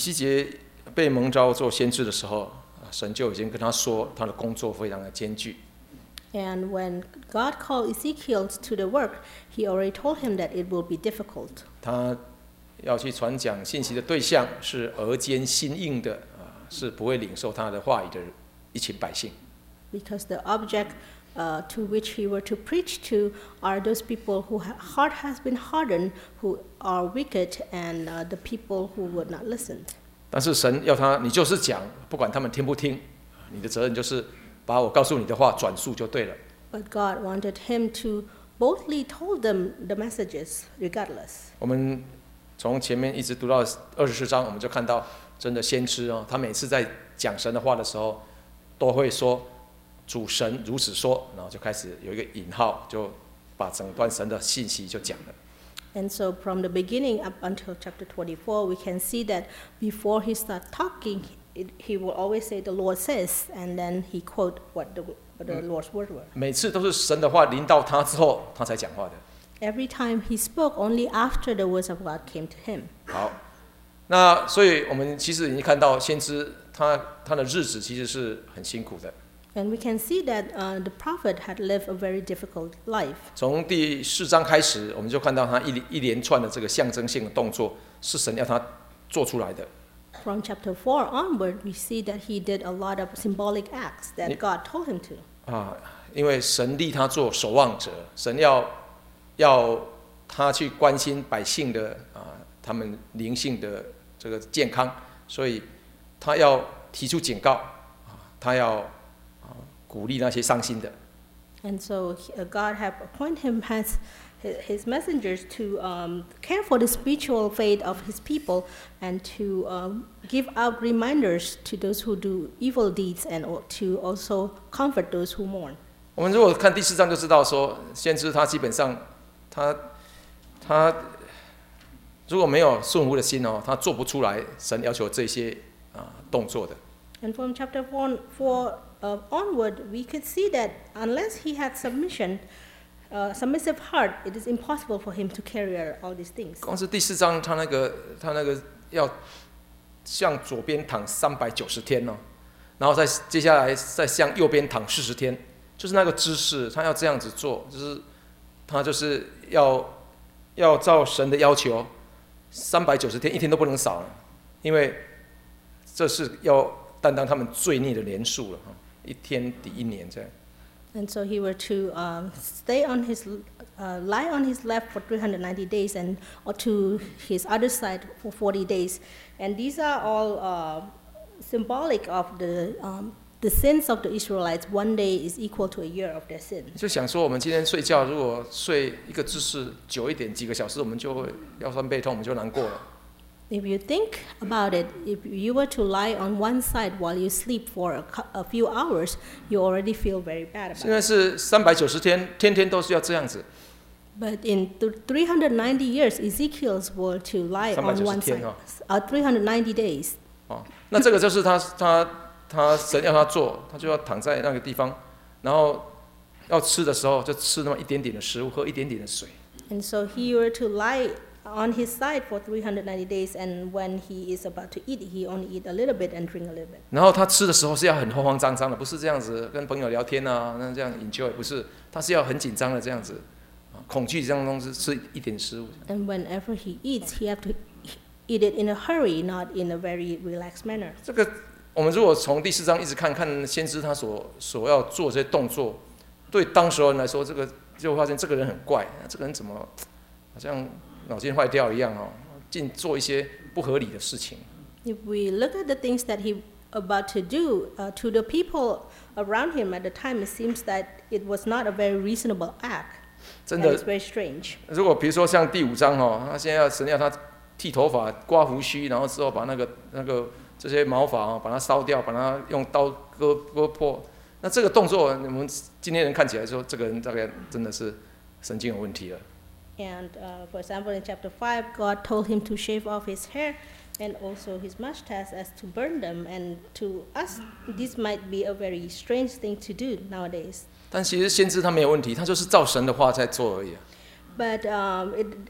西结被蒙召做先知的时候，神就已经跟他说，他的工作非常的艰巨。 And when God called Ezekiel to the work, He already told him that it will be difficult. 他要去传讲信息的对象是额间心硬的，是不会领受他的话语的一群百姓。 Because the object to which he were to preach to are those people whose heart has been hardened, who are wicked, and the people who would not listen. 但是神要他，你就是讲，不管他们听不听，你的责任就是把我告诉你的话转述就对了。 But God wanted him to boldly told them the messages, regardless. 我们从前面一直读到24章，我们就看到真的先知他每次在讲神的话的时候，都会说主神如此说，然后就开始有一个引号，就把整段神的信息就讲了。 And so from the beginning up until chapter 24, we can see that before he starts talking, he will always say, the Lord says, and then he quote what the Lord's word were. 每次都是神的话临到他之后，他才讲话的。 Every time he spoke, only after the words of God came to him. 好，那所以我们其实已经看到先知他的日子其实是很辛苦的。 And we can see that the prophet had lived a very difficult life. 从第4章开始，我们就看到他一连串的这个象征性的动作，是神要他做出来的。 From chapter 4 onward, we see that he did a lot of symbolic acts that God told him to. 因为神立他做守望者，神要他去关心百姓的他们灵性的这个健康，所以他要提出警告，他要鼓励那些伤心的。 And so God have appointed him as his messengers to care for the spiritual faith of his people and to give out reminders to those who do evil deeds and to also comfort those who mourn. 我们如果看第4章就知道说，先知他基本上他如果没有顺服的心他做不出来神要求这些动作的。 And from chapter 4 onward, we could see that unless he had submissive heart, it is impossible for him to carry out all these things. 光是第4章，他那个要向左边躺390天然后接下来再向右边躺40天，就是那个姿势，他要这样子做，他就是要照神的要求，390天一天都不能少了，因为这是要担当他们罪孽的年数了一天抵一年这样。 And so he were to lie on his left for 390 days and or to his other side for 40 days. And these are all symbolic of the sins of the Israelites. One day is equal to a year of their sin. 就想说，我们今天睡觉，如果睡一个姿势久一点，几个小时，我们就会腰酸背痛，我们就难过了。 If you think about it, if you were to lie on one side while you sleep for a few hours, you already feel very bad about it. 现在是390天，天天都是要这样子。 But in 390 years, Ezekiel's were to lie on one side. 390 days. 那这个就是他神要他做，他就要躺在那个地方，然后要吃的时候就吃那么一点点的食物，喝一点点的水。 And so he were to lie on his side for 390 days, and when he is about to eat, he only eat a little bit and drink a little bit. 然后他吃的时候是要很慌慌张张的，不是这样子跟朋友聊天那这样enjoy，不是，他是要很紧张的这样子，恐惧当中是吃一点食物。 And whenever he eats, he have to eat it in a hurry, not in a very relaxed manner. 这个我们如果从第4章一直看先知他所要做这些动作，对当时人来说，这个就发现这个人很怪，这个人怎么好像脑筋坏掉一样尽做一些不合理的事情。 If we look at the things that he about to do to the people around him at the time, it seems that it was not a very reasonable act. 真的 It's very strange. 如果比如说像第5章他现在神要他剃头发、刮胡须，然后之后把那个这些毛发把它烧掉，把它用刀割破。那这个动作，我们今天人看起来说，这个人大概真的是神经有问题了。 And for example, in chapter 5, God told him to shave off his hair and also his mustache as to burn them. And to us, this might be a very strange thing to do nowadays. 但其实先知他没有问题，他就是照神的话在做而已。 But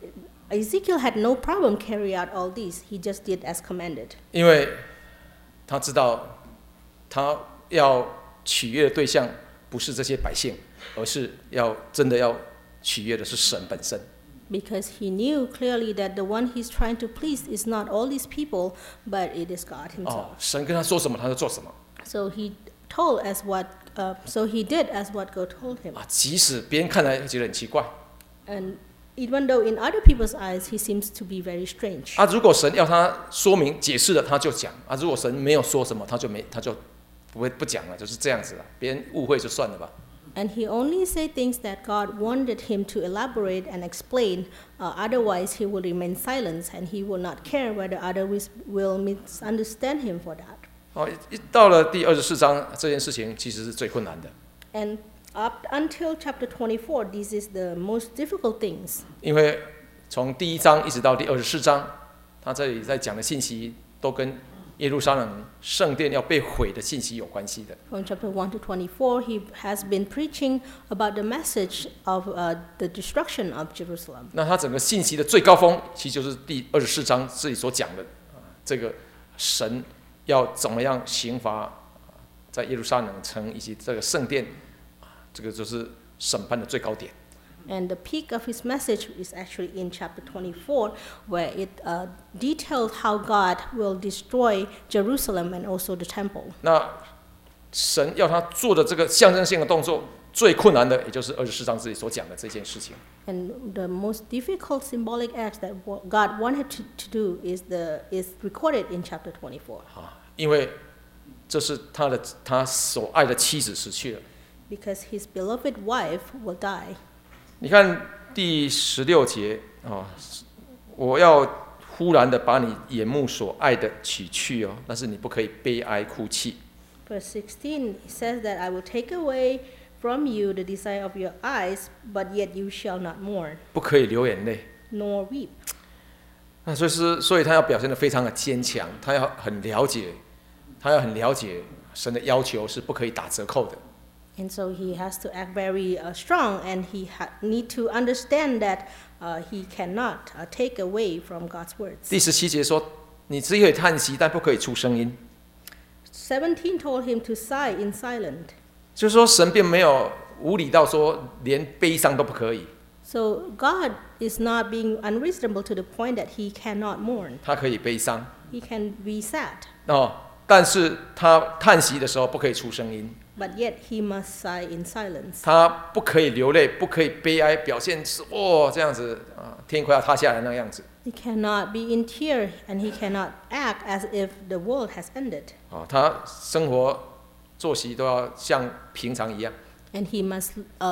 Ezekiel had no problem carry out all these. He just did as commanded. 因为他知道他要取悦的对象不是这些百姓，而是真的要取悦的是神本身。 Because he knew clearly that the one he's trying to please is not all these people, but it is God himself. 神跟他说什么，他就做什么。 So he told as what, so he did as what God told him. 即使别人看来觉得很奇怪。 And even though in other people's eyes he seems to be very strange. 如果神要他说明解释了，他就讲。如果神没有说什么，他就不讲了，就是这样子了。别人误会就算了吧。 And he only said things that God wanted him to elaborate and explain. Otherwise, he will remain silent, and he will not care whether others will misunderstand him for that. 到了第24章，这件事情其实是最困难的。 And up until chapter 24, this is the most difficult things. 因为从第1章一直到第24章，他这里在讲的信息都跟耶路撒冷圣殿要被毁的信息有关系的。 From chapter 1 to 24, he has been preaching about the message of the destruction of Jerusalem. 那他整个信息的最高峰，其实就是第24章这里所讲的，这个神要怎么样刑罚在耶路撒冷城以及这个圣殿，这个就是审判的最高点。 And the peak of his message is actually in chapter 24, where it detailed how God will destroy Jerusalem and also the temple. 那神要他做的这个象征性的动作，最困难的，也就是24章这里所讲的这件事情。 And the most difficult symbolic act that God wanted to do is recorded in chapter 24. 因为这是他所爱的妻子死去了。 Because his beloved wife will die. 你看第16节我要忽然的把你眼目所爱的取去但是你不可以悲哀哭泣。 Verse 16 says that I will take away from you the desire of your eyes, but yet you shall not mourn. 不可以流眼泪。 Nor weep. 所以他要表现得非常的坚强，他要很了解神的要求是不可以打折扣的。 And so he has to act very strong, and he need to understand that he cannot take away from God's words. 第17节说，你只可以叹息，但不可以出声音。 17 told him to sigh in silence. 就是说，神并没有无理到说连悲伤都不可以。 So God is not being unreasonable to the point that he cannot mourn. 他可以悲伤。 He can be sad. 但是他叹息的时候不可以出声音。 But yet he must sigh in silence. 他不可以流泪，不可以悲哀，表现是这样子天快要塌下来那个样子。 He cannot be in tears, and he cannot act as if the world has ended. 他生活作息都要像平常一样。 And he must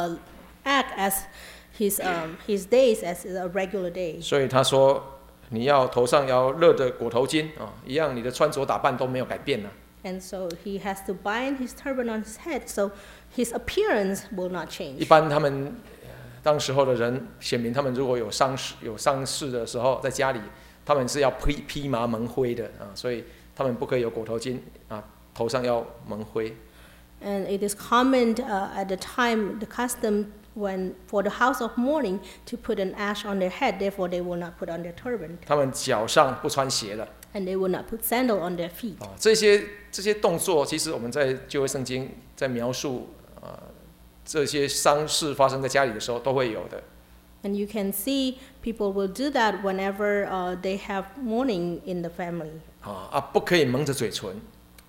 act as his days as a regular day. 所以他说，你要头上要热的裹头巾一样，你的穿着打扮都没有改变呢。 And so he has to bind his turban on his head, so his appearance will not change. 一般他们当时候的人显明，他们如果有丧事的时候，在家里他们是要披麻蒙灰的所以他们不可以有裹头巾头上要蒙灰。 And it is common at the time, the custom when for the house of mourning to put an ash on their head, therefore they will not put on their turban. 他们脚上不穿鞋了。 And they will not put sandal on their feet. 这些动作，其实我们在旧约圣经在描述这些丧事发生在家里的时候都会有的。 And you can see people will do that whenever they have mourning in the family. 不可以蒙着嘴唇。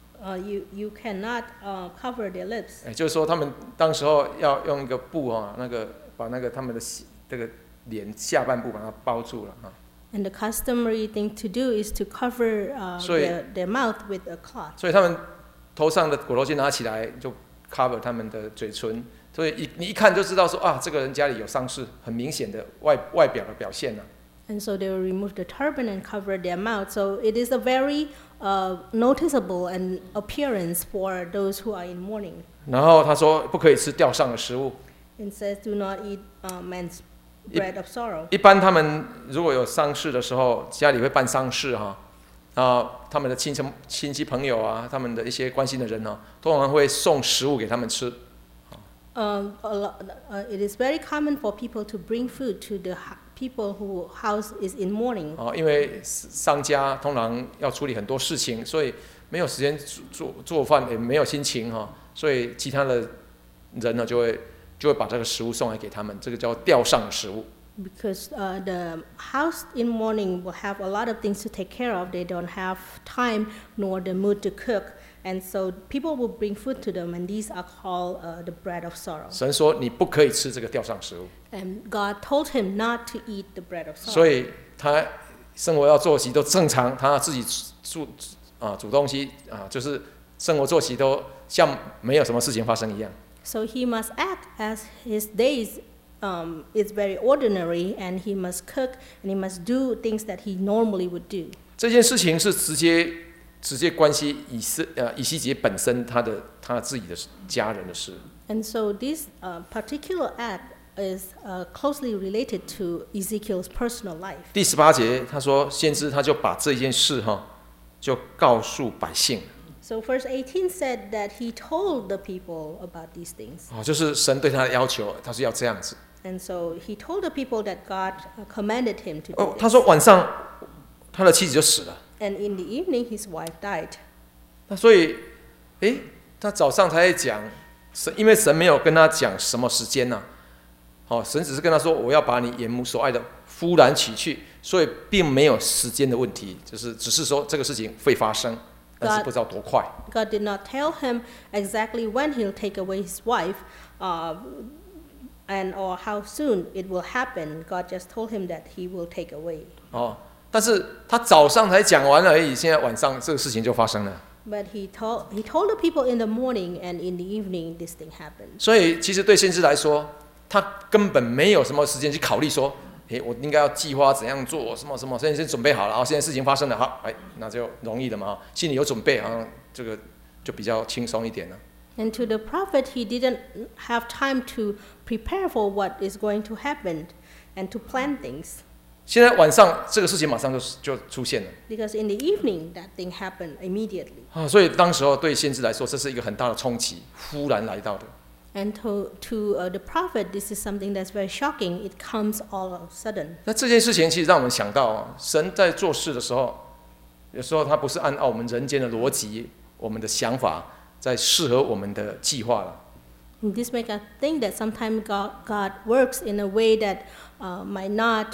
You cannot cover their lips. 就是说，他们当时候要用一个布把他们的这个脸下半部把它包住了 And the customary thing to do is to cover their mouth with a cloth. 所以他们头上的裹头巾拿起来就 cover 他们的嘴唇，所以你一看就知道说这个人家里有丧事，很明显的外表的表现。 And so they will remove the turban and cover their mouth. So it is a very noticeable and appearance for those who are in mourning. 然后他说不可以吃吊丧的食物。 It says do not eat man's bread of sorrow. 一般他们如果有丧事的时候，家里会办丧事他们的亲戚朋友他们的一些关心的人通常会送食物给他们吃。 It is very common for people to bring food to the people whose house is in mourning. 因为商家通常要处理很多事情，所以没有时间做饭，也没有心情所以其他的人呢就会把这个食物送来给他们，这个叫吊上的食物。 Because the house in mourning will have a lot of things to take care of. They don't have time nor the mood to cook. And so people will bring food to them, and these are called the bread of sorrow. 神说你不可以吃这个吊上食物。 And God told him not to eat the bread of sorrow. 所以他生活要作息都正常，他自己煮东西就是生活作息都像没有什么事情发生一样。 So he must act as his days is very ordinary, and he must cook and he must do things that he normally would do. 这件事情是直接关系以西结本身他自己的家人的事。 And so this particular act is closely related to Ezekiel's personal life. 第18节他说，先知他就把这件事就告诉百姓。 So verse 18 said that he told the people about these things. 就是神对他的要求，他是要这样子。 And so he told the people that God commanded him to do 他 this. 说晚上他的妻子就死了。 And in the evening, his wife died. 那所以，他早上才在讲，因为神没有跟他讲什么时间呢、神只是跟他说，我要把你眼目所爱的忽然取去，所以并没有时间的问题，只是说这个事情会发生，但是不知道多快。 God did not tell him exactly when he'll take away his wife, and or how soon it will happen. God just told him that he will take away. 但是他早上才讲完而已，现在晚上这个事情就发生了。 But he told the people in the morning, and in the evening this thing happened. 所以其实对先知来说，他根本没有什么时间去考虑说，我应该要计划怎样做什么，现在先准备好了，现在事情发生了，好，那就容易了嘛，心里有准备，好像这个就比较轻松一点了。 And to the prophet, he didn't have time to prepare for what is going to happen and to plan things. 现在晚上这个事情马上就出现了。 Because in the evening, that thing happened immediately. 所以当时候对先知来说，这是一个很大的冲击，忽然来到的。 And to the prophet, this is something that's very shocking. It comes all of a sudden. 那这件事情其实让我们想到，神在做事的时候，有时候他不是按照我们人间的逻辑、我们的想法，在适合我们的计划了。 And this makes us think that sometimes God works in a way that might not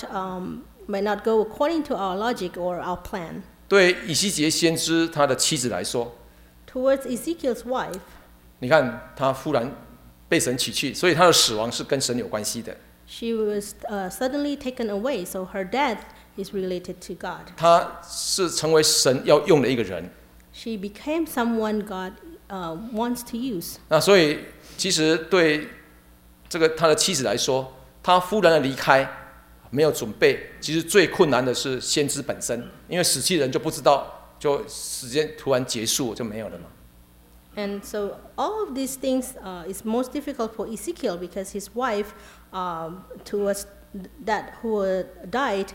go according to our logic or our plan. 对以西结先知他的妻子来说， Towards Ezekiel's wife, 你看他忽然被神取去，所以他的死亡是跟神有关系的。 she was suddenly taken away, so her death is related to God. 他是成为神要用的一个人。 She became someone God wants to use. 那所以其实对这个他的妻子来说，他忽然的离开，没有准备，其实最困难的是先知本身，因为死去人就不知道，就时间突然结束就没有了嘛。 And so all of these things is most difficult for Ezekiel because his wife, towards that who died,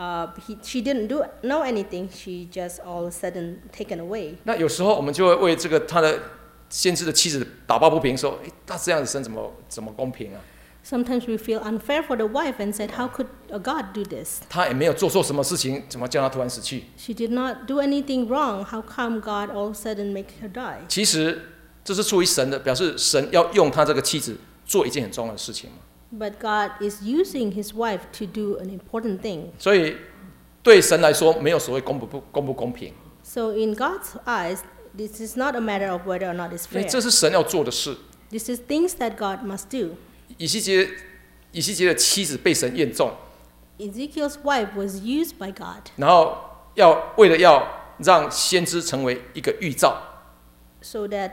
she didn't know anything. She just all of a sudden taken away. 那有时候我们就会为这个他的先知的妻子打抱不平，说：“那这样子神怎么公平啊？” Sometimes we feel unfair for the wife and said, "How could God do this?" 他也没有做错什么事情，怎么叫他突然死去？ She did not do anything wrong. How come God all of a sudden make her die? 其实这是出于神的，表示神要用他这个妻子做一件很重要的事情嘛。 But God is using his wife to do an important thing. 所以对神来说，没有所谓公不公平， So in God's eyes, this is not a matter of whether or not it's 因为 fair. 这是神要做的事。 This is things that God must do. 以西结的妻子被神验中， Ezekiel's wife was used by God, 然后为了要让先知成为一个预兆 so that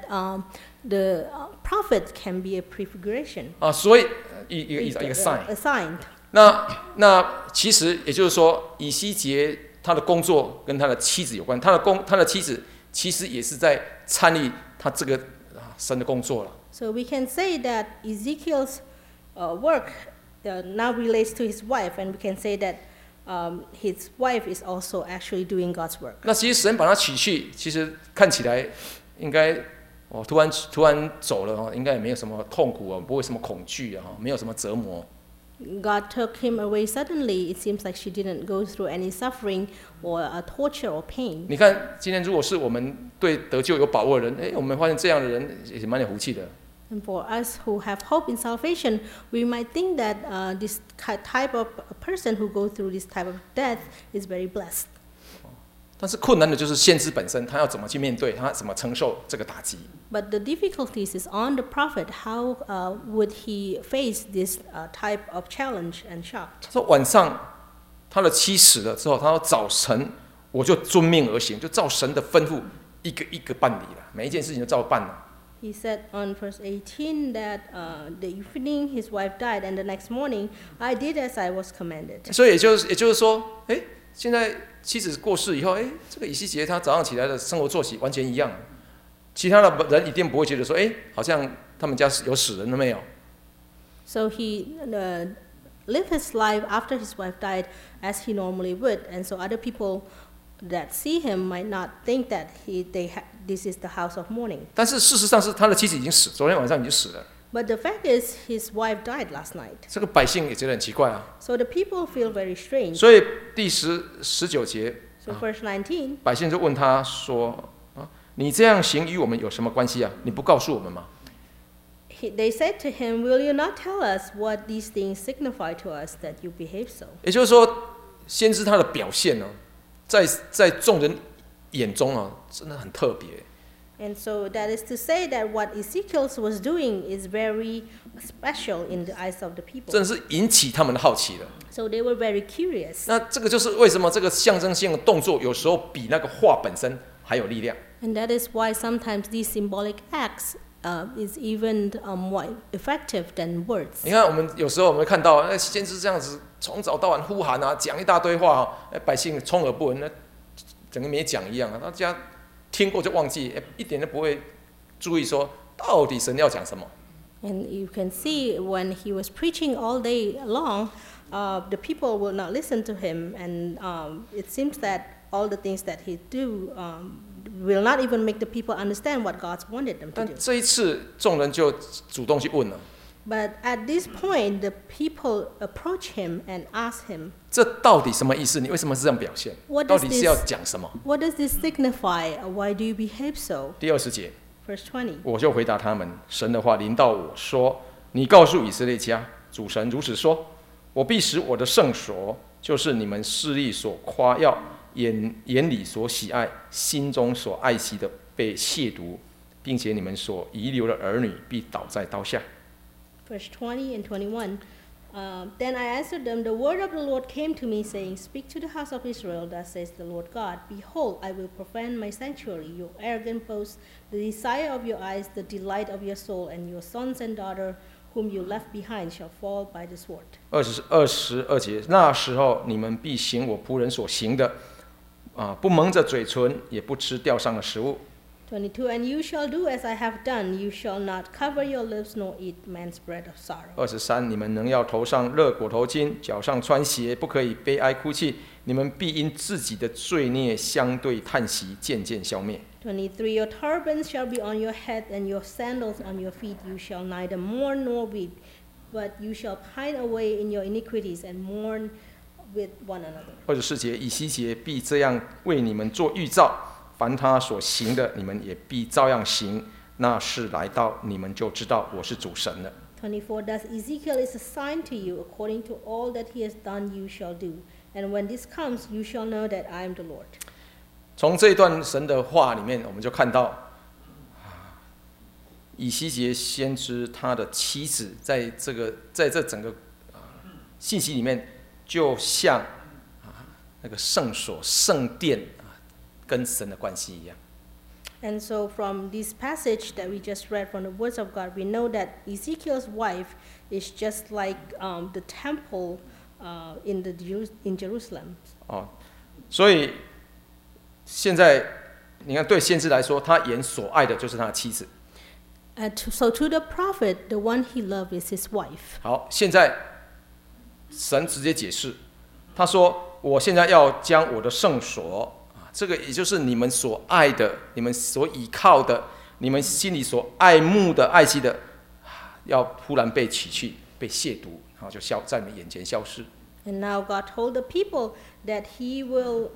the prophet can be a prefiguration, 所以一个 sign。 a sign. 那其实也就是说，以西结他的工作跟他的妻子有关，他的妻子其实也是在参与他这个神的工作了。 So we can say that Ezekiel's work now relates to his wife, and we can say that his wife is also actually doing God's work. 那其实神把他取去，其实看起来应该突然走了应该也没有什么痛苦不会什么恐惧没有什么折磨。 God took him away suddenly. It seems like she didn't go through any suffering or torture or pain. 你看，今天如果是我们对得救有把握的人，我们发现这样的人也蛮有福气的。 And for us who have hope in salvation, we might think that this type of a person who goes through this type of death is very blessed. 但是困难的就是先知本身，他要怎么去面对，他怎么承受这个打击。 But the difficulties is on the prophet. How would he face this type of challenge and shock? 他说晚上他的妻死了之后，他说早晨我就遵命而行，就照神的吩咐一个一个办理了，每一件事情都照办了。 He said on verse 18 that the evening his wife died, and the next morning I did as I was commanded. 所以也就是说，现在妻子过世以后，这个以西结他早上起来的生活作息完全一样，其他的人一定不会觉得说，好像他们家有死人了没有。 So he lived his life after his wife died as he normally would, and so other people that see him might not think that this is the house of mourning. 但是事实上是他的妻子已经死，昨天晚上已经死了。 But the fact is, his wife died last night. 这个百姓也觉得很奇怪啊。 So the people feel very strange. 所以第19节， So verse 19, 百姓就问他说：“你这样行与我们有什么关系啊？你不告诉我们吗？” they said to him, "Will you not tell us what these things signify to us that you behave so?" 也就是说，先知他的表现呢，在众人眼中啊，真的很特别。 And so that is to say that what Ezekiel was doing is very special in the eyes of the people. 真的是引起他们的好奇了。 So they were very curious. 那这个就是为什么这个象征性的动作有时候比那个话本身还有力量。 And that is why sometimes these symbolic acts is even more effective than words. 你看，我们有时候我们看到，先知这样子从早到晚呼喊啊，讲一大堆话，百姓充耳不闻，那整个没讲一样啊，大家听过就忘记，一点都不会注意说到底神要讲什么。 And you can see when he was preaching all day long, the people will not listen to him, and it seems that all the things that he do will not even make the people understand what God wanted them to 但 do. 这一次众人就主动去问了， But at this point, the people approach him and ask him, 这到底什么意思？你为什么是这样表现？ What 到 does 底 this- 是要讲什么？ "What does this signify? Why do you behave so?" 第20节， Verse 20. 我就回答他们，神的话临到我说：“你告诉以色列家，主神如此说：我必使我的圣所，就是你们势力所夸耀、眼里所喜爱、心中所爱惜的，被亵渎，并且你们所遗留的儿女必倒在刀下。” Verse 20 and 21. Then I answered them, "The word of the Lord came to me, saying, Speak to the house of Israel, thus says the Lord God. Behold, I will profane my sanctuary, your arrogant boast, the desire of your eyes, the delight of your soul, and your sons and daughters whom you left behind shall fall by the sword." 22节，那时候你们必行我仆人所行的，不蒙着嘴唇，也不吃吊上的食物。 22. And you shall do as I have done. You shall not cover your lips, nor eat man's bread of sorrow. 23，你们能要头上勒裹头巾，脚上穿鞋，不可以悲哀哭泣。你们必因自己的罪孽相对叹息，渐渐消灭。 23. Your turbans shall be on your head, and your sandals on your feet. You shall neither mourn nor weep, but you shall pine away in your iniquities and mourn with one another. 24节，以西结必这样为你们做预兆，凡他所行的，你们也必照样行。那事来到，你们就知道我是主神了。 24. Thus Ezekiel is a sign to you, according to all that he has done you shall do. And when this comes, you shall know that I am the Lord. 从这一段神的话里面，我们就看到，以西结先知他的妻子在这整个信息里面，就像那个圣所、圣殿跟神的关系一样。 And so from this passage that we just read from the words of God, we know that Ezekiel's wife is just like the temple in Jerusalem. 所以现在你看，对先知来说，他眼所爱的就是他的妻子。 So to the prophet, the one he loved is his wife. 好，现在神直接解释，他说：“我现在要将我的圣所。” 这个也就是你们所爱的、你们所倚靠的、你们心里所爱慕的、爱惜的，要忽然被取去、被亵渎， 就在你们眼前消失。 And now God told the people that He will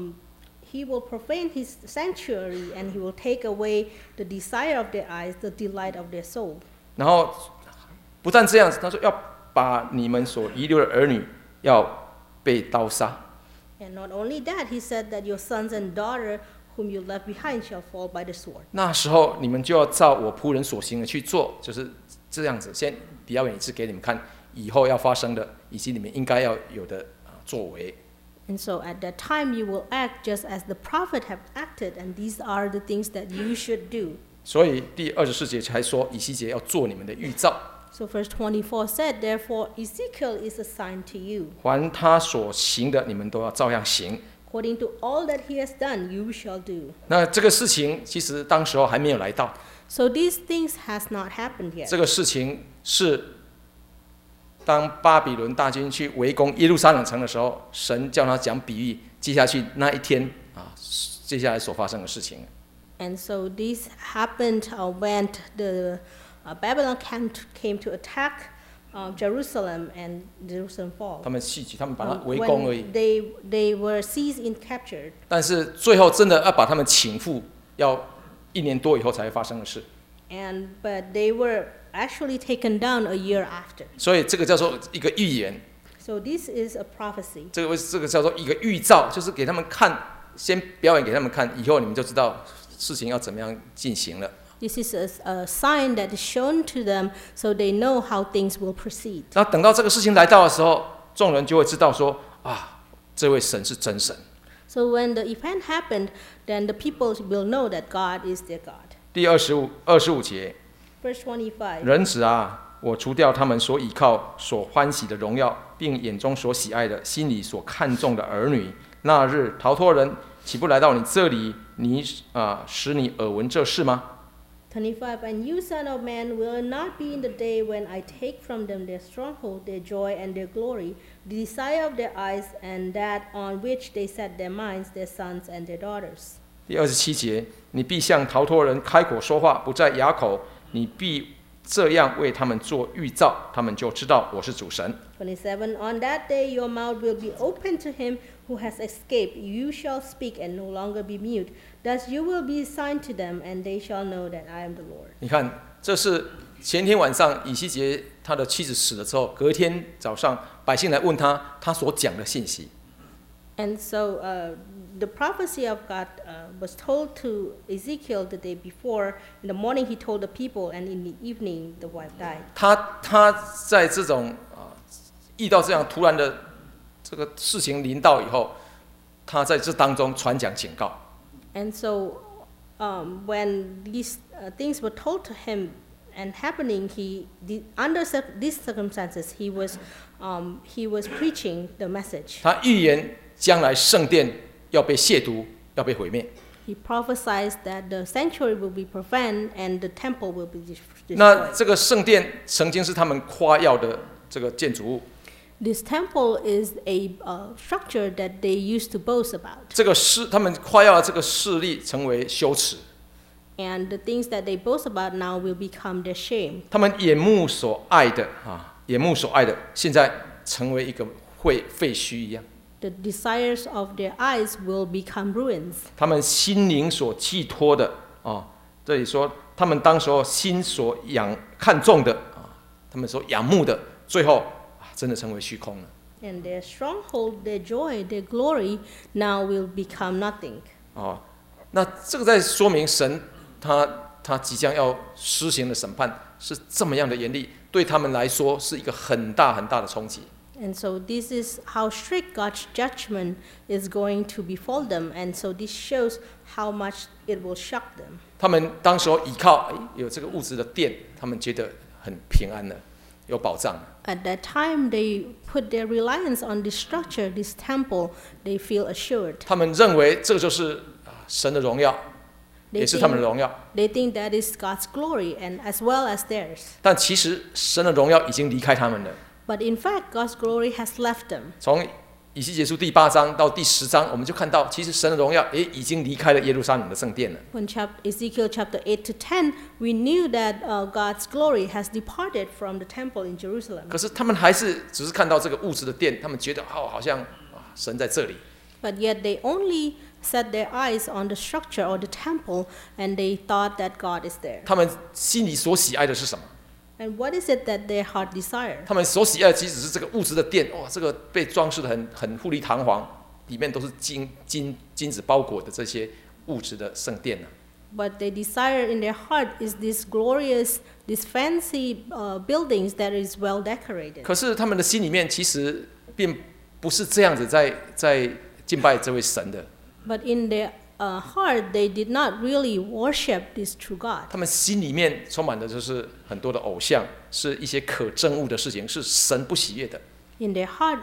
profane His sanctuary and He will take away the desire of their eyes, the delight of their soul. 然后不但这样子，他说要把你们所遗留的儿女要被刀杀。 And not only that, He said that your sons and daughter whom you left behind shall fall by the sword. 那时候你们就要照我仆人所行的去做，就是这样子，先表演一次给你们看，以后要发生的，以及你们应该要有的作为。 And so at that time you will act just as the prophet have acted, and these are the things that you should do. 所以第24节才说以西结要做你们的预兆。 So verse 24 said, therefore Ezekiel is a sign to you. 凡他所行的，你们都要照样行。 According to all that he has done, you shall do. 那这个事情其实当时候还没有来到， So these things has not happened yet. 这个事情是当巴比伦大军去围攻耶路撒冷城的时候，神叫他讲比喻，接下去那一天接下来所发生的事情。 And so this happened when the Babylon came to attack Jerusalem, and Jerusalem fall. 他们戏曲，他们把它围攻而已。 When they were seized and captured. 但是最后真的要把他们请赴，要1年多以后才会发生的事。 But they were actually taken down a year after. 所以这个叫做一个预言， So this is a prophecy. 这个叫做一个预兆，就是给他们看，先表演给他们看，以后你们就知道事情要怎么样进行了。 This is a sign that is shown to them, so they know how things will proceed. 那等到这个事情来到的时候，众人就会知道说这位神是真神。 So when the event happened, then the people will know that God is their God. 第25节， Verse 25. 人子啊，我除掉他们所倚靠、所欢喜的荣耀，并眼中所喜爱的、心里所看重的儿女，那日逃脱人岂不来到你这里？你使你耳闻这事吗？ 25. And you, son of man, will not be in the day when I take from them their stronghold, their joy, and their glory, the desire of their eyes, and that on which they set their minds, their sons and their daughters. 第27节，你必向逃脱人开口说话，不在哑口，你必这样为他们做预兆，他们就知道我是主神。 27. On that day your mouth will be open to him who has escaped. You shall speak and no longer be mute. Thus you will be a sign to them, and they shall know that I am the Lord. 你看，这是前天晚上以西结他的妻子死了之后，隔天早上百姓来问他，他所讲的信息。 And so the prophecy of God was told to Ezekiel the day before. In the morning he told the people, and in the evening the wife died. 他在这种遇到这样突然的这个事情临到以后，他在这当中传讲警告。 And so when these things were told to him and happening, under these circumstances he was preaching the message. 他预言将来圣殿要被亵渎，要被毁灭。 He prophesied that the sanctuary will be profaned and the temple will be destroyed. 那这个圣殿曾经是他们夸耀的这个建筑物。 This temple is a structure that they used to boast about. 他们夸耀的这个势力成为羞耻。 And the things that they boast about now will become their shame. 他们眼目所爱的现在成为一个废墟一样。 The desires of their eyes will become ruins. 他们心灵所寄托的这里说他们当时候心所看重的他们所仰慕的，最后真的成为虚空了。 And their stronghold, their joy, their glory now will become nothing. 那这个在说明神他即将要施行的审判是这么样的严厉，对他们来说是一个很大很大的冲击。 And so this is how strict God's judgment is going to befall them. And so this shows how much it will shock them. 他们当时候依靠有这个物质的殿，他们觉得很平安了，有保障。 At that time, they put their reliance on this structure, this temple. They feel assured. 他们认为这就是神的荣耀，也是他们的荣耀。 They think that is God's glory, and as well as theirs. 但其实神的荣耀已经离开他们了。 But in fact, God's glory has left them. 从以西结书第8章到第10章，我们就看到，其实神的荣耀已经离开了耶路撒冷的圣殿了。 When Ezekiel chapter 8 to 10, we knew that God's glory has departed from the temple in Jerusalem. 可是他们还是只是看到这个物质的殿，他们觉得好像神在这里。 But yet they only set their eyes on the structure or the temple, and they thought that God is there. 他们心里所喜爱的是什么？ And what is it that their heart desire? 他们所喜爱的其实是这个物质的殿，这个被装饰的很富丽堂皇，里面都是金子包裹的这些物质的圣殿呢。 What they desire in their heart is this glorious, this fancy buildings that is well decorated. 可是他们的心里面其实并不是这样子在敬拜这位神的。 But in their heart, they did not really worship this true God. 他们心里面充满的就是很多的偶像，是一些可憎恶的事情，是神不喜悦的。 In their heart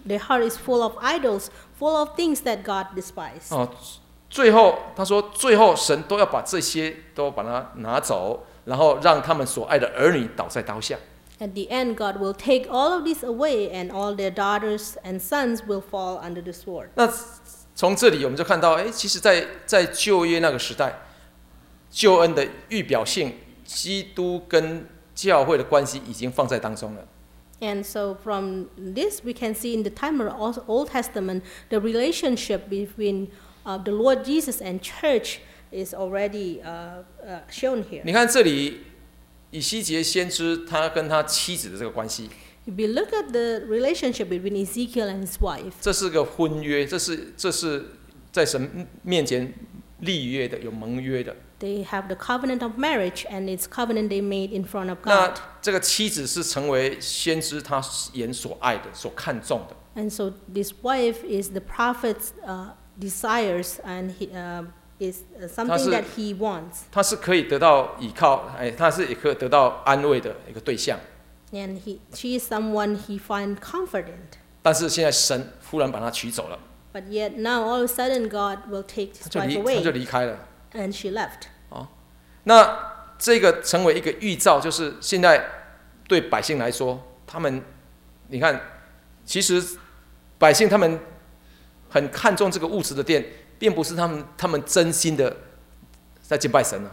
is full of idols, full of things that God despises. 最后他说，最后神都要把这些都把它拿走，然后让他们所爱的儿女倒在刀下。 At the end, God will take all of this away, and all their daughters and sons will fall under the sword. 那从这里我们就看到，其实在旧约那个时代，救恩的预表性，基督跟教会的关系已经放在当中了。 And so from this, we can see in the time of the Old Testament, the relationship between the Lord Jesus and church is already shown here. 你看这里，以西结先知他跟他妻子的这个关系。 If we look at the relationship between Ezekiel and his wife, 这是个婚约，这是在神面前立约的，有盟约的。 they have the covenant of marriage, and it's covenant they made in front of 那 God. 这个妻子是成为先知他眼所爱的、所看重的。 And so this wife is the prophet's desires, and he, is something that he wants. 他是可以得到依靠，他是也可以得到安慰的一个对象。 And she is someone he finds comfort in. 但是现在神忽然把他取走了， But yet now all of a sudden God will take his 他 wife 就 away, 离开了。 and she left. 那这个成为一个预兆，就是现在对百姓来说，他们你看，其实百姓他们很看重这个物质的殿，并不是他们真心的在敬拜神啊。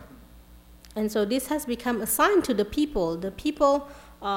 And so this has become a sign to the people. The people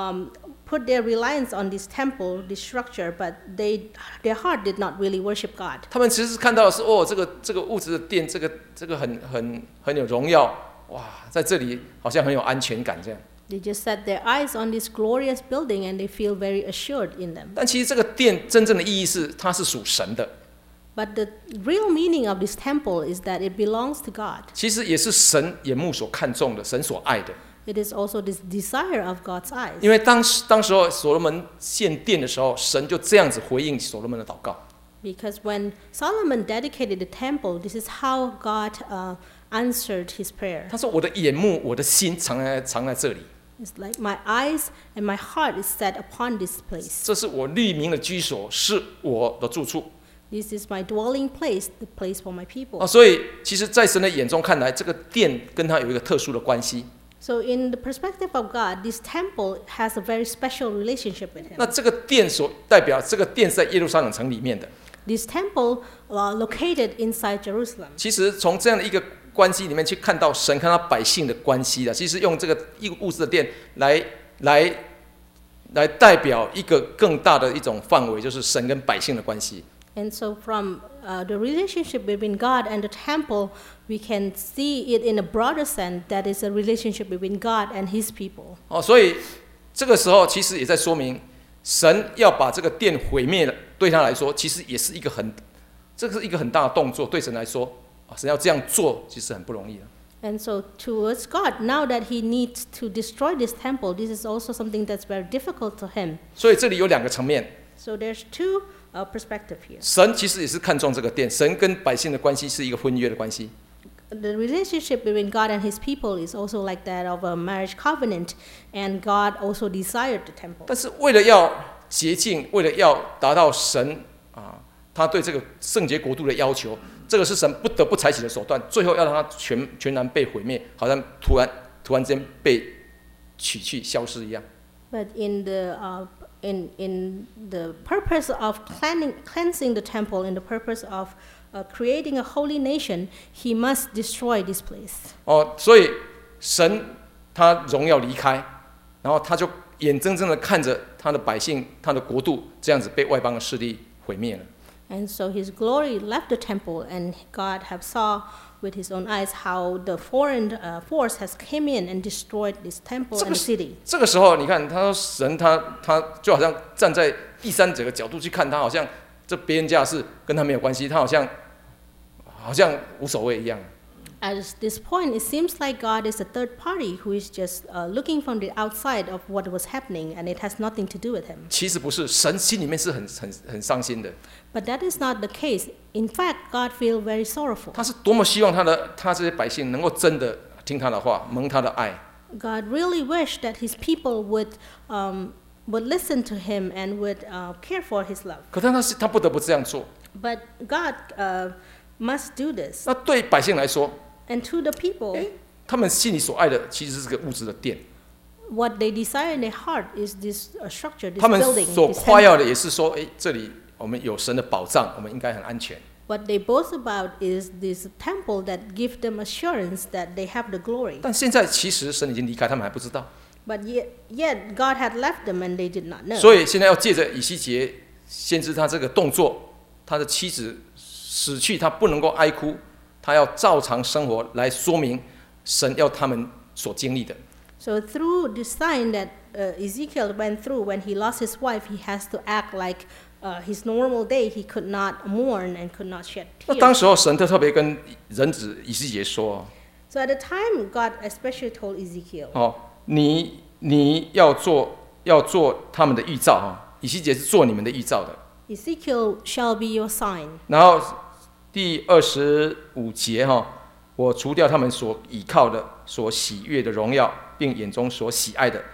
put their reliance on this temple, this structure, but their heart did not really worship God. 他们其实看到的是，这个物质的殿，这个很有荣耀，哇，在这里好像很有安全感这样。 They just set their eyes on this glorious building, and they feel very assured in them. 但其实这个殿真正的意义是，它是属神的。 But the real meaning of this temple is that it belongs to God. 其实也是神眼目所看重的，神所爱的。 It is also this desire of God's eyes. 因为当时候所罗门献殿的时候，神就这样子回应所罗门的祷告。 Because when Solomon dedicated the temple, this is how God answered his prayer. 他说：“我的眼目，我的心藏在这里。 It's like my eyes and my heart is set upon this place. 这是我立名的居所，是我的住处。” This is my dwelling place, the place for my people. 所以其实，在神的眼中看来，这个殿跟他有一个特殊的关系。 So in the perspective of God, this temple has a very special relationship with him. 那这个殿所代表，这个殿是在耶路撒冷城里面的。 This temple located inside Jerusalem. 其实从这样的一个关系里面去看到神跟他百姓的关系的，其实用这个一个物质的殿来代表一个更大的一种范围，就是神跟百姓的关系。 And so from the relationship between God and the temple, we can see it in a broader sense that is a relationship between God and his people. 所以这个时候其实也在说明，神要把这个殿毁灭了，对他来说，其实也是一个这是一个很大的动作，对神来说，神要这样做，其实很不容易的。 And so towards God, now that he needs to destroy this temple, this is also something that's very difficult to him. 所以这里有两个层面。 So there's two perspectives here. 神其实也是看重这个殿，神跟百姓的关系是一个婚约的关系。 The relationship between God and his people is also like that of a marriage covenant, and God also desired the temple. 但是为了要洁净，为了要达到神他对这个圣洁国度的要求，这个是神不得不采取的手段，最后要让它全然被毁灭，好像突然间被取去消失一样。 But in the in the purpose of cleansing the temple, in the purpose of creating a holy nation, he must destroy this place. 所以神他荣耀离开，然后他就眼睁睁的看着他的百姓、他的国度这样子被外邦的势力毁灭了。 And so his glory left the temple, and God have saw with his own eyes how the foreign force has came in and destroyed this temple and the city. 这个时候，你看，他说神他就好像站在第三者的角度去看他，好像这别人家的事跟他没有关系，他好像无所谓一样。 At this point, it seems like God is a third party who is just looking from the outside of what was happening, and it has nothing to do with him. 其实不是，神心里面是很伤心的。 But that is not the case. In fact, God feels very sorrowful. 他是多么希望他这些百姓能够真的听他的话，蒙他的爱。 God really wished that his people would listen to him and would care for his love. 可他不得不这样做。 But God must do this. 那对百姓来说， And to the people, 他们心里所爱的其实是个物质的殿。 what they desire in their heart is this structure, this 他们 building. 所 This 夸耀 temple. 的也是说，这里我们有神的保障，我们应该很安全。 What they boast about is this temple that gives them assurance that they have the glory. 但现在其实神已经离开，他们还不知道。 But yet God had left them and they did not know. 所以现在要借着以西结先知他这个动作，他的妻子死去，他不能够哀哭，他要照常生活，来说明神要他们所经历的。 So through this sign that Ezekiel went through when he lost his wife, he has to act like his normal day. He could not mourn and could not shed 那当 tears. 时候神特别跟人子以西结说， So at the time, God especially told Ezekiel, 你要做他们的预兆哈，以西结是做你们的预兆的。 Ezekiel shall be your sign. 然后第25节哈，我除掉他们所倚靠的、所喜悦的荣耀，并眼中所喜爱的，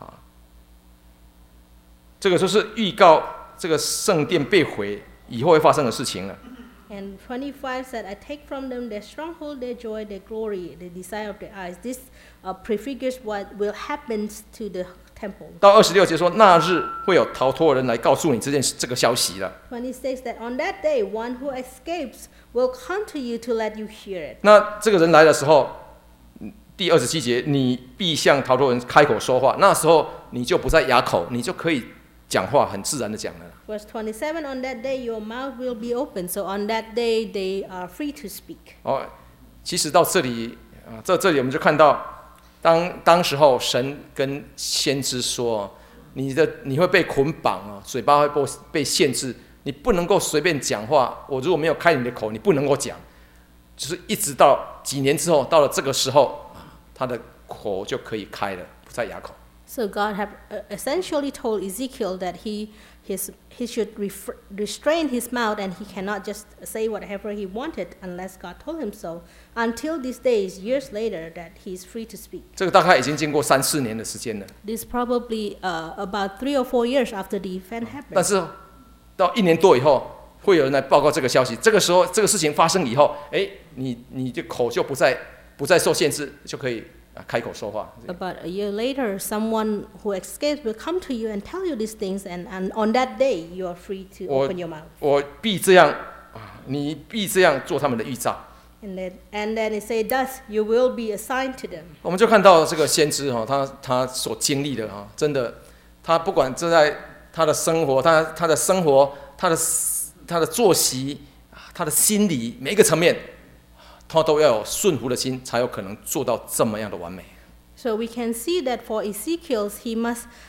这个就是预告这个圣殿被毁以后会发生的事情了。 And 25 said, I take from them their stronghold, their joy, their glory, the desire of their eyes. This prefigures what will happen to the temple. 到26节说，那日会有逃脱的人来告诉你这个消息了。 26 that on that day, one who escapes will come to you to let you hear it. 那这个人来的时候，第27节，你必向逃脱人开口说话，那时候你就不再哑口，你就可以讲话，很自然的讲了。 Verse 27, on that day your mouth will be open. So on that day they are free to speak. 其实到这里这里我们就看到，当时候神跟先知说，你会被捆绑嘴巴会被限制，你不能够随便讲话。我如果没有开你的口，你不能够讲。就是一直到几年之后，到了这个时候，他的口就可以开了，不再哑口。 So God have essentially told Ezekiel that he should restrain his mouth and he cannot just say whatever he wanted unless God told him so. Until these days, years later, that he is free to speak. 这个大概已经经过3-4年的时间了。 This probably about 3 or 4 years after the event 但 happened. 是到1年多以后，会有人来报告这个消息。这个时候，这个事情发生以后，你的口就不再受限制，就可以开口说话。 About a year later, someone who escapes will come to you and tell you these things, and on that day, you are free to open your mouth. 我必这样你必这样做他们的预兆。 And then it say, thus you will be a sign to them. 我们就看到这个先知他所经历的真的，他不管这在他的生活，他的生活，他的作息，他的心理每一个层面，他都要有顺服的心，才有可能做到这么样的完美。 So we can see that for Ezekiel, he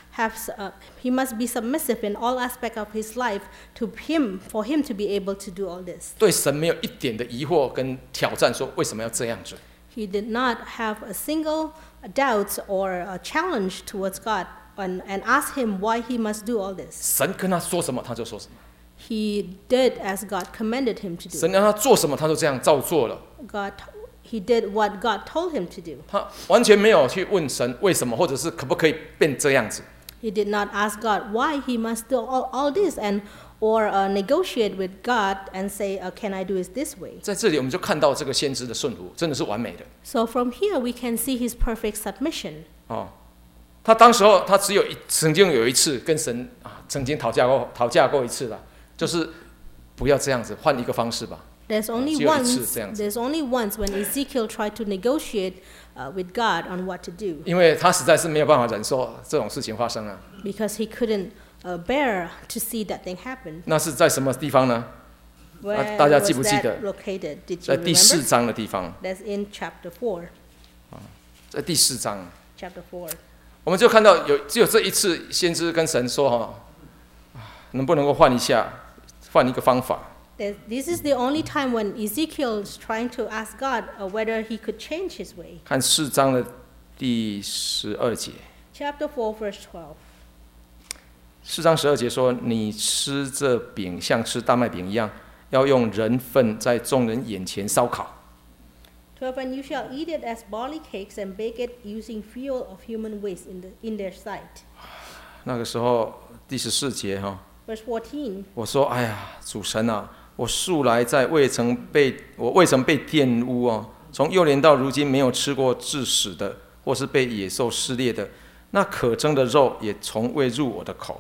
must be submissive in all aspects of his life for him to be able to do all this. 对神没有一点的疑惑跟挑战，说为什么要这样子？ He did not have a single doubt or a challenge towards God and ask him why he must do all this. 神跟他说什么，他就说什么； He did as God commanded him to do. 神让他做什么，他就这样照做了。 He did what God told him to do. 他完全没有去问神为什么，或者是可不可以变这样子。 He did not ask God why he must do all this or negotiate with God and say, can I do it this way? 在这里我们就看到这个先知的顺服真的是完美的。 So from here we can see his perfect submission. 他当时候他曾经有一次跟神曾经讨价过一次了，就是不要这样子，换一个方式吧。 There's only once when Ezekiel tried to negotiate with God on what to do. 因为他实在是没有办法忍受这种事情发生啊。 Because he couldn't bear to see that thing happen. 那是在什么地方呢？ Where 大家记不 was 记得？ that located? Did 在 you 第4 remember? 章的地方， That's in chapter 4. 在第4章， Chapter 4. 我们就看到只有这一次，先知跟神说能不能够换一个方法。 This is the only time when Ezekiel is trying to ask God whether he could change his way. 看4章的第12节。 Chapter 4, verse 12. 4章12节说：“你吃这饼像吃大麦饼一样，要用人粪在众人眼前烧烤。” 12. And you shall eat it as barley cakes and bake it using fuel of human waste in their sight. 那个时候第14节 Verse 14. 我说：“哎呀，主神啊，我素来未曾被玷污从幼年到如今没有吃过致死的，或是被野兽撕裂的，那可憎的肉也从未入我的口。”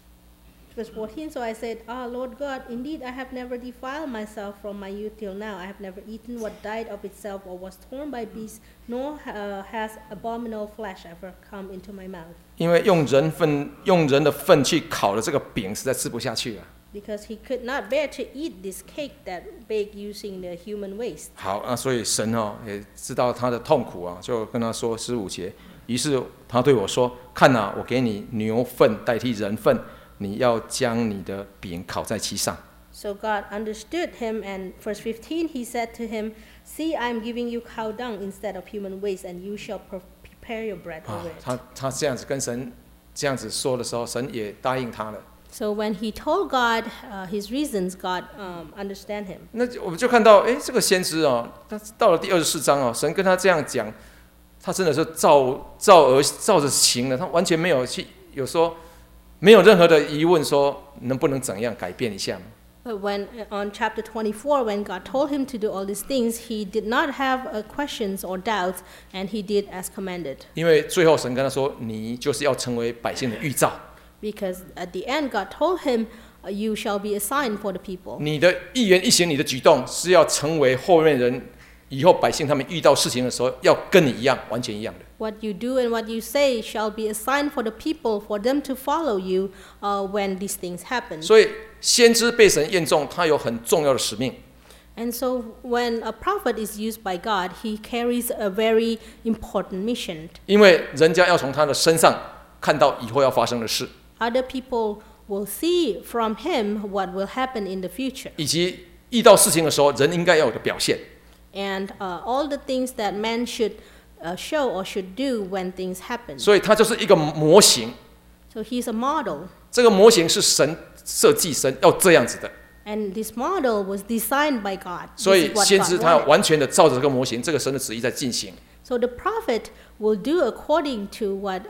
Verse 14, so I said, Lord God, indeed I have never defiled myself from my youth till now. I have never eaten what died of itself or was torn by beasts, nor has abominable flesh ever come into my mouth. 因为用人的粪去烤的这个饼实在吃不下去了。 Because he could not bear to eat this cake that baked using the human waste. 好，所以神也知道他的痛苦就跟他说15节，于是他对我说：“看啊，我给你牛粪代替人粪。”你要将你的饼烤在其上。 So God understood him, and verse 15 he said to him, See, I am giving you cow dung instead of human waste, and you shall prepare your bread over it. 他这样子跟神这样子说的时候，神也答应他了。 So when he told God his reasons, God understand him. 那我们就看到，这个先知他到了第24章神跟他这样讲，他真的是照着行了，他完全没有有说。没有任何的疑问，说能不能怎样改变一下吗？ But when on chapter 24, when God told him to do all these things, he did not have questions or doubts, and he did as commanded. 因为最后神跟他说：“你就是要成为百姓的预兆。” Because at the end, God told him, "You shall be a sign for the people." 你的一言一行，你的举动是要成为后面人以后百姓他们遇到事情的时候，要跟你一样，完全一样的。 What you do and what you say shall be a sign for the people, for them to follow you when these things happen. 所以先知被神验中，他有很重要的使命。 And so when a prophet is used by God, he carries a very important mission. 因为人家要从他的身上看到以后要发生的事， Other people will see from him what will happen in the future. 以及遇到事情的时候，人应该要有的表现。 And all the things that man should show or should do when things happen. 所以他就是一个模型。 So he's a model. 这个模型是神设计，神要这样子的。 And this model was designed by God. 所 This 以 is what 先知 God 他 wanted. 完全的照着这个模型，这个神的旨意在进行。 So the prophet will do according to what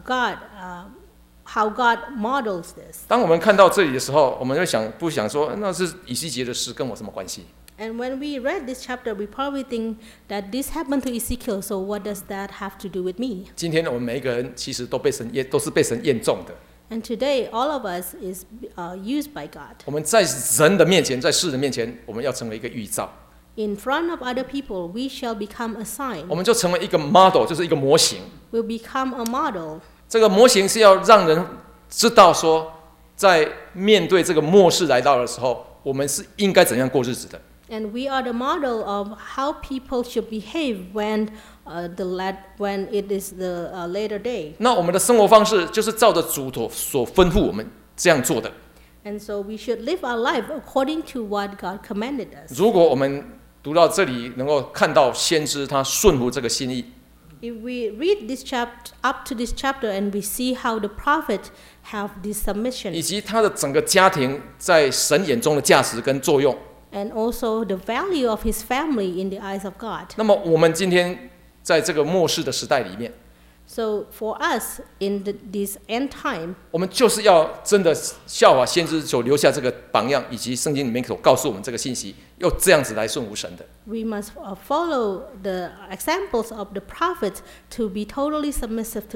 how God models this. 当我们看到这里的时候，我们会不想说，那是以西结的事，跟我什么关系？ And when we read this chapter, we probably think that this happened to Ezekiel, so what does that have to do with me? 今天我们每一个人其实都是被神验中的。 And today, all of us is used by God. 我们在人的面前，在世人面前，我们要成为一个预兆。 In front of other people, we shall become a sign. 我们就成为一个 model， 就是一个模型。 We'll become a model. 这个模型是要让人知道说，在面对这个末世来到的时候，我们是应该怎样过日子的。 And we are the model of how people should behave when it is the later day. 那我们的生活方式就是照着主所吩咐我们这样做的。 And so we should live our life according to what God commanded us. 如果我们读到这里，能够看到先知他顺服这个心意， If we read this chapter up to this chapter and we see how the prophet have this submission 以及他的整个家庭在神眼中的价值跟作用， and also the value of his family in the eyes of God. 那么我们今天在这个末世的时代里面， So for us in this end time, 我们就是要真的效法先知所留下这个榜样，以及圣经里面所告诉我们这个信息，要这样子来顺服神的。 we must follow the examples of the prophets to be totally submissive to God.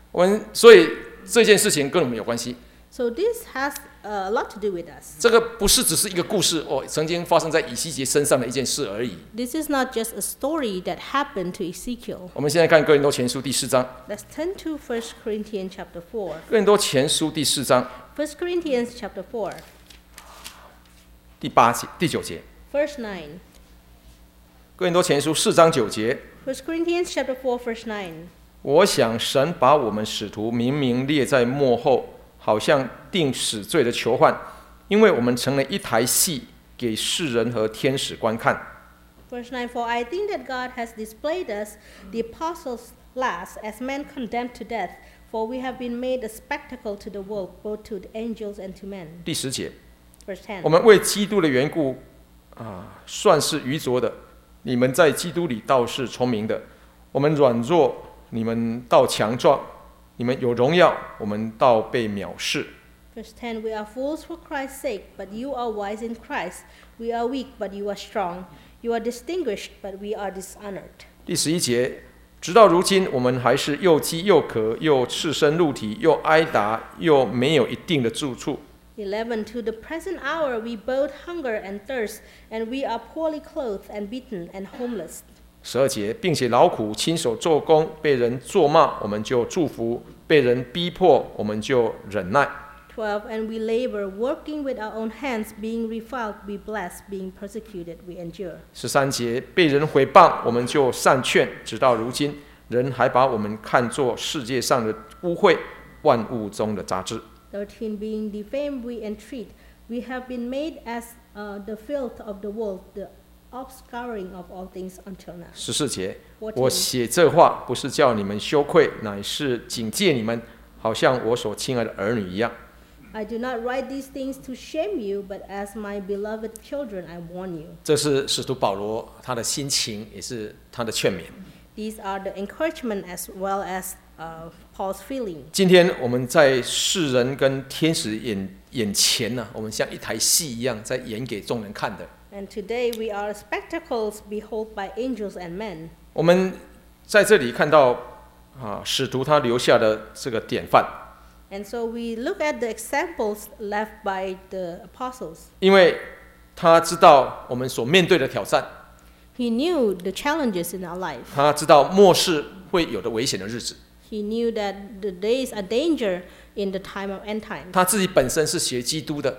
所以这件事情跟我们有关系。 So this has a lot to do with us. 这个不是只是一个故事曾经发生在以西结身上的一件事而已。 This is not just a story that happened to Ezekiel. 我们现在看哥林多前书第4章。 Let's turn to 1 Corinthians chapter 4. 哥林多前书第4章 1 Corinthians chapter 4, 第8节、第9节。 verse 9. 哥林多前书4章9节。 1 Corinthians chapter 4, verse 9. 我想神把我们使徒明明列在幕后，好像定死罪的囚犯，因为我们成了一台戏，给世人和天使观看。 Verse 9, For I think that God has displayed us, the apostles last, as men condemned to death, for we have been made a spectacle to the world, both to the angels and to men. 第10节， Verse 10. 我们为基督的缘故算是愚拙的，你们在基督里倒是聪明的。我们软弱，你们倒强壮；你们有荣耀，我们倒被藐视。 Verse 10, We are fools for Christ's sake, but you are wise in Christ. We are weak, but you are strong. You are distinguished, but we are dishonored. 第11节，直到如今，我们还是又饥又渴，又赤身露体，又挨打，又没有一定的住处。 11, To the present hour we both hunger and thirst, and we are poorly clothed and beaten and homeless. 12节，并且劳苦亲手做工，被人咒骂，我们就祝福；被人逼迫，我们就忍耐。 12, And we labor, working with our own hands, being reviled, we bless, being persecuted, we endure. 13节，被人毁谤，我们就善劝，直到如今，人还把我们看作世界上的污秽，万物中的杂质。 13, Being defamed, we entreat. We have been made as the filth of the world, the offscouring of all things until now. 14节， 14 我写这话不是叫你们羞愧，乃是警戒你们，好像我所亲爱的儿女一样。 I do not write these things to shame you, but as my beloved children, I warn you. 这是使徒保罗他的心情，也是他的劝勉。 These are the encouragement as well as Paul's feeling. 今天我们在世人跟天使眼前呢，我们像一台戏一样，在演给众人看的。 And today we are spectacles behold by angels and men. 我们在这里看到使徒他留下的这个典范。 And so we look at the examples left by the apostles. 因为他知道我们所面对的挑战， He knew the challenges in our life. 他知道末世会有的危险的日子。 He knew that the days are danger in the time of end time. 他自己本身是学基督的，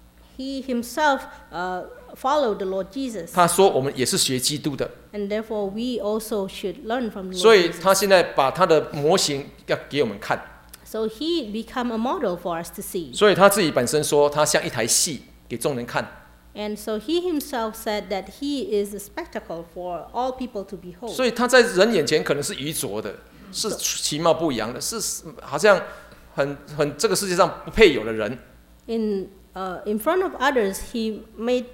He himself followed the Lord Jesus. 他说我们也是学基督的， And therefore we also should learn from the 所 Lord 以 Jesus. 他现在把他的模型要给我们看。 So he become a model for us to see. 所以他自己本身说，他像一台戏给众人看。 And so he himself said that he is a spectacle for all people to behold. 所以他在人眼前可能是愚拙的，是其貌不扬的，是好像很这个世界上不配有的人。 In front of others, he may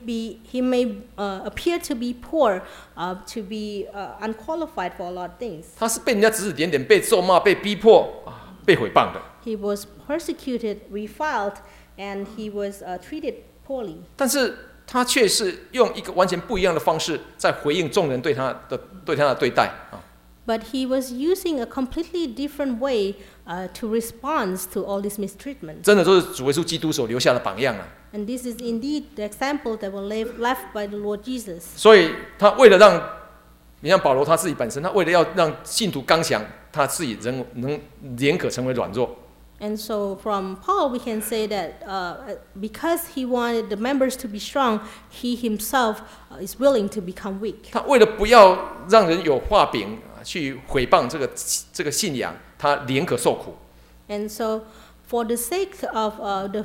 appear to be poor, to be unqualified for a lot of things. 他是被人家指指点点，被咒骂，被逼迫被毁谤的。 He was persecuted, reviled, and he was treated poorly. 但是他却是用一个完全不一样的方式，在回应众人对他的对待。 But he was using a completely different way to respond to all this mistreatment. 真的都是主耶稣基督所留下的榜样啊！ And this is indeed the example that were left by the Lord Jesus. 所以他为了让，你像保罗他自己本身，他为了要让信徒刚强，他自己能宁可成为软弱。 And so from Paul, we can say that because he wanted the members to be strong, he himself is willing to become weak. 他为了不要让人有话柄去毁谤这个信仰，他宁可受苦。 And so, for the sake of the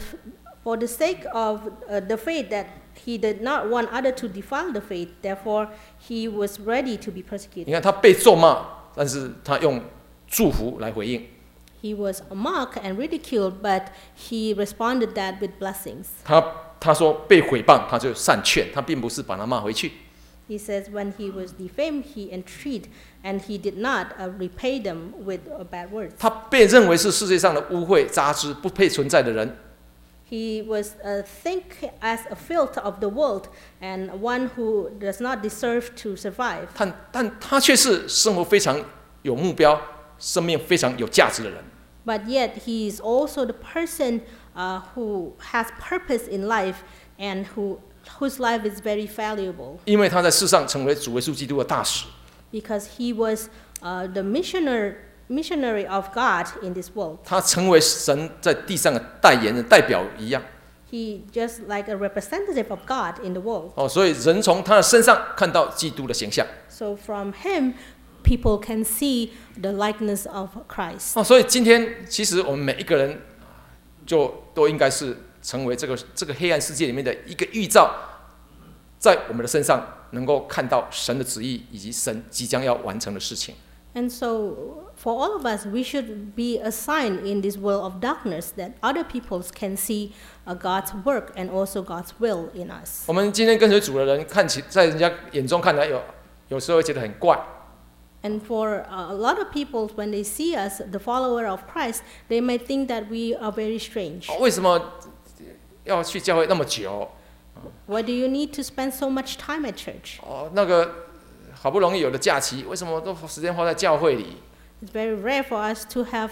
faith that he did not want others to defile the faith, therefore he was ready to be 你 persecuted. 看他被咒骂，但是他用祝福来回应。 He was mocked and ridiculed, but he responded that with blessings. 他说被毁谤，他就善劝，他并不是把他骂回去。 He says when he was defamed, he entreated, and he did not repay them with bad words. 他被认为是世界上的污秽杂质，不配存在的人。 He was think as a filth of the world and one who does not deserve to survive. 但他却是生活非常有目标、生命非常有价值的人。 But yet, he is also the person who has purpose in life and whose life is very valuable. 因为他在世上成为主耶稣基督的大使。 Because he was the missionary of God in this world. 他成为神在地上的代言人、代表一样。 He just like a representative of God in the world. 所以人从他的身上看到基督的形象。 So from him, people can see the likeness of Christ. 所以今天其实我们每一个人就都应该是成为这个黑暗世界里面的一个预兆，在我们的身上能够看到神的旨意以及神即将要完成的事情。 And so, for all of us, we should be a sign in this world of darkness that other people can see God's work and also God's will in us. 我们今天跟随主的人，在人家眼中看来有时候会觉得很怪。 And for a lot of people, when they see us, the follower of Christ, they may think that we are very strange. 为什么要去教会那么久？ Why do you need to spend so much time at church? 那个好不容易有的假期，为什么都时间花在教会里？ It's very rare for us to have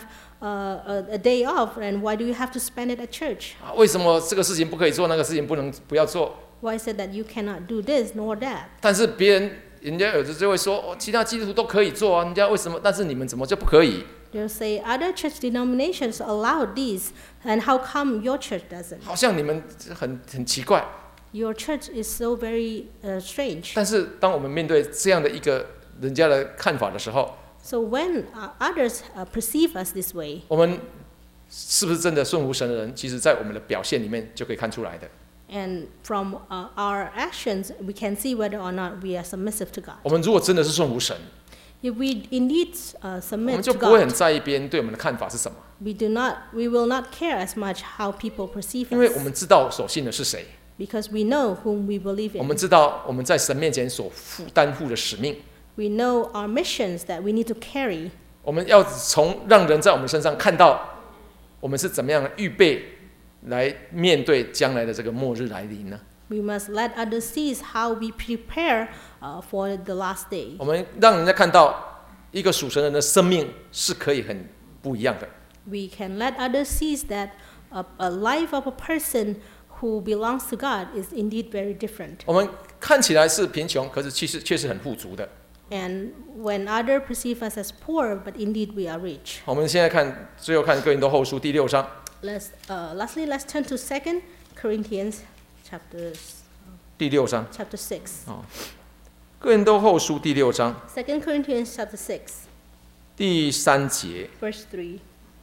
a day off, and why do you have to spend it at church? 为什么这个事情不可以做，那个事情不要做？ Why is it that you cannot do this nor that? 但是人家有的就会说，其他基督徒都可以做啊，人家为什么？但是你们怎么就不可以？ They'll say other church denominations allow these, and how come your church doesn't? 好像你们很奇怪。 Your church is so very strange. 但是当我们面对这样的一个人家的看法的时候， So when others perceive us this way, 我们是不是真的顺服神的人？其实，在我们的表现里面就可以看出来的。 and from our actions, we can see whether or not we are submissive to God. 我们如果真的是顺服神， If we indeed 我们 submit 就 to 不会很 God, 在意别人对我们的看法是什么， we will not care as much how people perceive 因为我 us, 们知道所信的是谁， because we know whom we believe 我们 in. 知道我们在神面前所担负的使命。 We know our missions that we need to carry. 我们要让人在我们身上看到我们是怎么样预备来面对将来的这个末日来临呢？ We must let others see how we prepare for the last day. 我们让人家看到一个属神人的生命是可以很不一样的。 We can let others see that a life of a person who belongs to God is indeed very different. 我们看起来是贫穷，可是其实却是很富足的。 And when others perceive us as poor, but indeed we are rich. 我们现在最后看哥林多后书第6章。 Lastly, let's turn to 2 Corinthians 第6章。 chapter 6. 哥林多后书第6章 2 Corinthians chapter 6, 第3节， verse 3.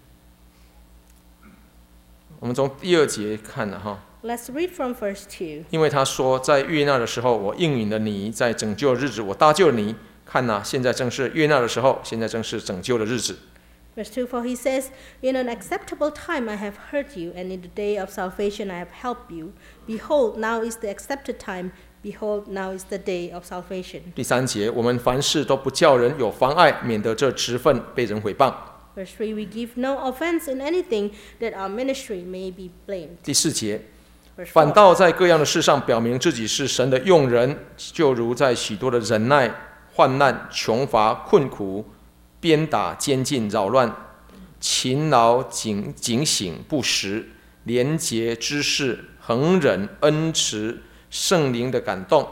我们从第2节看了哈。 Let's read from verse 2. 因为他说，在悦纳的时候，我应允了你；在拯救的日子，我搭救了你。看哪，现在正是悦纳的时候，现在正是拯救的日子。 Verse 2, for he says, in an acceptable time I have heard you, and in the day of salvation I have helped you. Behold, now is the accepted time. Behold, now is the day of salvation. 第3节，我们凡事都不叫人有妨碍，免得这职分被人毁谤。 Verse 3, we give no offense in anything that our ministry may be blamed. 第4节， Verse 反 4, 倒在各样的事上表明自己是神的用人，就如在许多的忍耐、患难、穷乏、困苦、鞭打、监禁、扰乱、勤劳、警醒、不时、廉洁、知识、恒忍、恩慈、圣灵的感动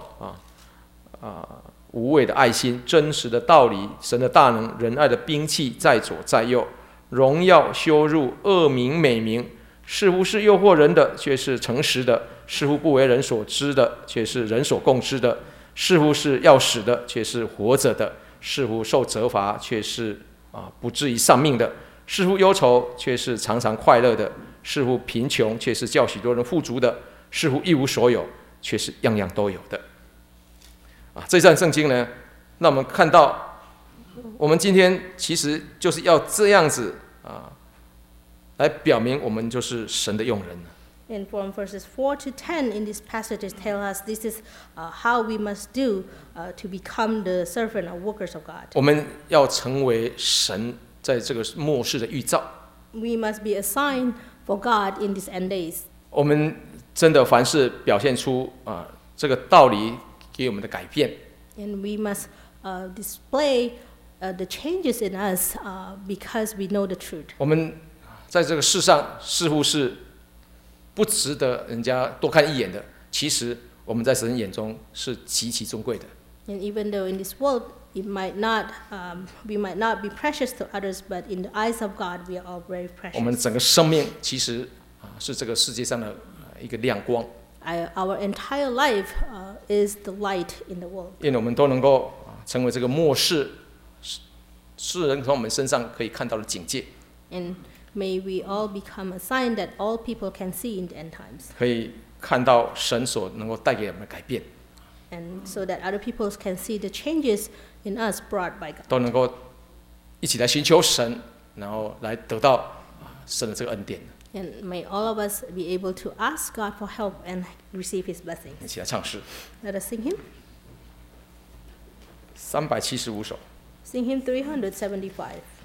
无畏的爱心、真实的道理、神的大能、仁爱的兵器在左在右、荣耀、羞辱、恶名、美名，似乎是诱惑人的，却是诚实的；似乎不为人所知的，却是人所共知的；似乎是要死的，却是活着的；似乎受责罚，却是不至于丧命的；似乎忧愁，却是常常快乐的；似乎贫穷，却是叫许多人富足的；似乎一无所有，却是样样都有的。这段圣经呢，让我们看到，我们今天其实就是要这样子来表明我们就是神的用人。 And from verses 4 to 10 in this passage tell us this is how we must do to become the servant or workers of God. 我们要成为神在这个末世的预兆。 We must be a sign for God in these end days. 我们真的凡事表现出这个道理给我们的改变。 And we must display the changes in us because we know the truth. 我们在这个世上似乎是不值得人家多看一眼的，其实我们在神眼中是极其尊贵的。 And even though in this world we might not be precious to others, but in the eyes of God we are all very 我们 precious. 整个生命其实是这个世界上的一个亮光， Our entire life is the light in the world. 因为我们都能够成为这个末世世人从我们身上可以看到的警戒， And may we all become a sign that all people can see in the end times. 可以看到神所能够带给我们的改变， And so that other people can see the changes in us brought by God. 都能够一起来寻求神，然后来得到神的这个恩典。 And may all of us be able to ask God for help and receive His blessings. 一起来唱诗 Let us sing Him. 375首。 Sing Him 375.